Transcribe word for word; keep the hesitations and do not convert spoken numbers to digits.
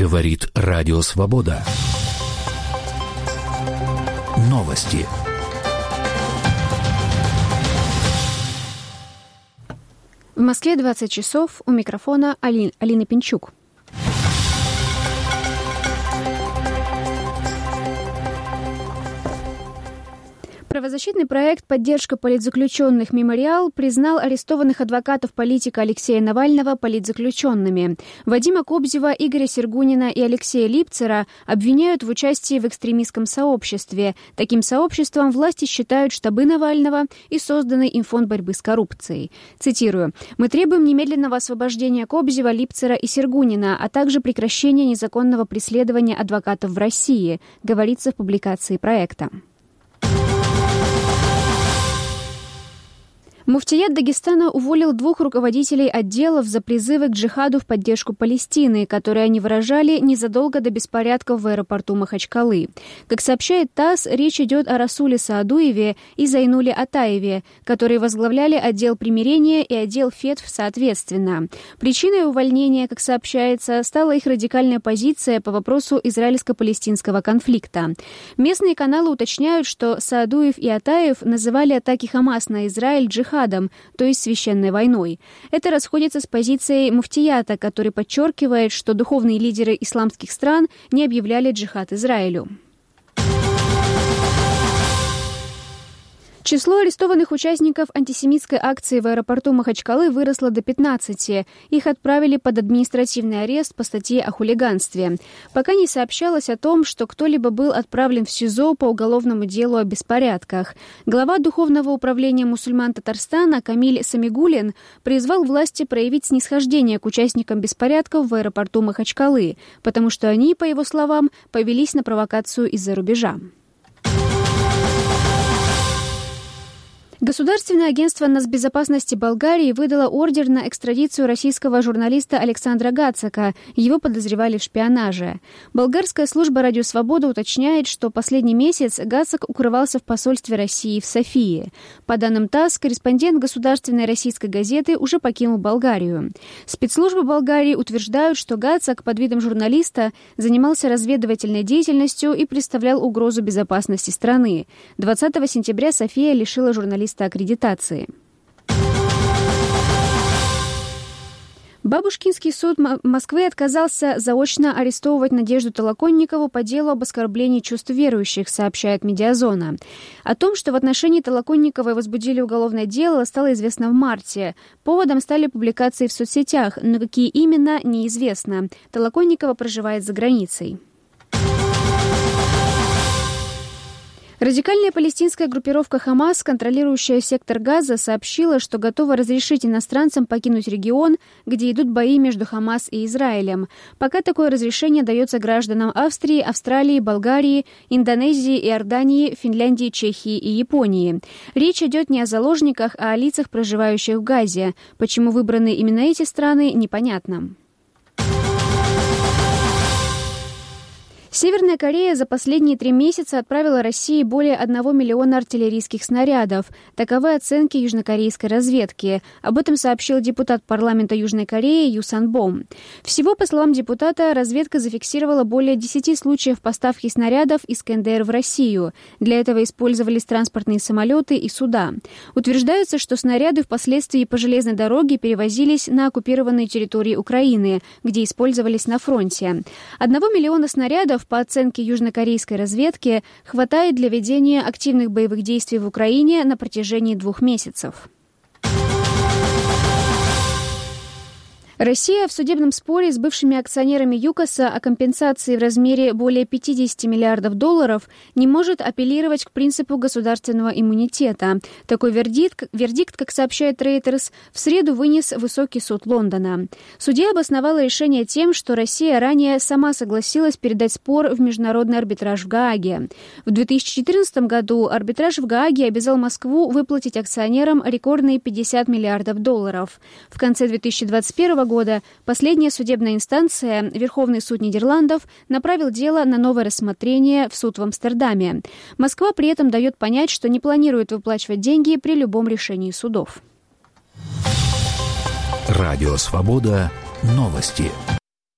Говорит Радио Свобода. Новости. В Москве двадцать часов. У микрофона Али... Алина Пинчук. Правозащитный проект «Поддержка политзаключенных. Мемориал» признал арестованных адвокатов политика Алексея Навального политзаключенными. Вадима Кобзева, Игоря Сергунина и Алексея Липцера обвиняют в участии в экстремистском сообществе. Таким сообществом власти считают штабы Навального и созданный им фонд борьбы с коррупцией. Цитирую. «Мы требуем немедленного освобождения Кобзева, Липцера и Сергунина, а также прекращения незаконного преследования адвокатов в России», говорится в публикации проекта. Муфтият Дагестана уволил двух руководителей отделов за призывы к джихаду в поддержку Палестины, которые они выражали незадолго до беспорядков в аэропорту Махачкалы. Как сообщает ТАСС, речь идет о Расуле Саадуеве и Зайнуле Атаеве, которые возглавляли отдел примирения и отдел ФЕТВ соответственно. Причиной увольнения, как сообщается, стала их радикальная позиция по вопросу израильско-палестинского конфликта. Местные каналы уточняют, что Саадуев и Атаев называли атаки Хамас на Израиль джихадом, то есть священной войной. Это расходится с позицией муфтията, который подчеркивает, что духовные лидеры исламских стран не объявляли джихад Израилю. Число арестованных участников антисемитской акции в аэропорту Махачкалы выросло до пятнадцати. Их отправили под административный арест по статье о хулиганстве. Пока не сообщалось о том, что кто-либо был отправлен в СИЗО по уголовному делу о беспорядках. Глава Духовного управления мусульман Татарстана Камиль Самигуллин призвал власти проявить снисхождение к участникам беспорядков в аэропорту Махачкалы, потому что они, по его словам, повелись на провокацию из-за рубежа. Государственное агентство нацбезопасности Болгарии выдало ордер на экстрадицию российского журналиста Александра Гацака. Его подозревали в шпионаже. Болгарская служба «Радио Свобода» уточняет, что последний месяц Гацак укрывался в посольстве России в Софии. По данным ТАСС, корреспондент государственной российской газеты уже покинул Болгарию. Спецслужбы Болгарии утверждают, что Гацак под видом журналиста занимался разведывательной деятельностью и представлял угрозу безопасности страны. двадцатого сентября София лишила журналиста аккредитации. Бабушкинский суд Москвы отказался заочно арестовывать Надежду Толоконникову по делу об оскорблении чувств верующих, сообщает Медиазона. О том, что в отношении Толоконниковой возбудили уголовное дело, стало известно в марте. Поводом стали публикации в соцсетях, но какие именно, неизвестно. Толоконникова проживает за границей. Радикальная палестинская группировка «Хамас», контролирующая сектор Газа, сообщила, что готова разрешить иностранцам покинуть регион, где идут бои между Хамас и Израилем. Пока такое разрешение дается гражданам Австрии, Австралии, Болгарии, Индонезии, Иордании, Финляндии, Чехии и Японии. Речь идет не о заложниках, а о лицах, проживающих в Газе. Почему выбраны именно эти страны, непонятно. Северная Корея за последние три месяца отправила России более одного миллиона артиллерийских снарядов. Таковы оценки южнокорейской разведки. Об этом сообщил депутат парламента Южной Кореи Ю Сан-бом. Всего, по словам депутата, разведка зафиксировала более десяти случаев поставки снарядов из КНДР в Россию. Для этого использовались транспортные самолеты и суда. Утверждается, что снаряды впоследствии по железной дороге перевозились на оккупированные территории Украины, где использовались на фронте. Одного миллиона снарядов, по оценке южнокорейской разведки, хватает для ведения активных боевых действий в Украине на протяжении двух месяцев. Россия в судебном споре с бывшими акционерами ЮКОСа о компенсации в размере более пятидесяти миллиардов долларов не может апеллировать к принципу государственного иммунитета. Такой вердикт, вердикт, как сообщает Reuters, в среду вынес Высокий суд Лондона. Судья обосновала решение тем, что Россия ранее сама согласилась передать спор в международный арбитраж в Гааге. В две тысячи четырнадцатом году арбитраж в Гааге обязал Москву выплатить акционерам рекордные пятьдесят миллиардов долларов. В конце две тысячи двадцать первого года года последняя судебная инстанция, Верховный суд Нидерландов, направил дело на новое рассмотрение в суд в Амстердаме. Москва при этом дает понять, что не планирует выплачивать деньги при любом решении судов. Радио Свобода. Новости.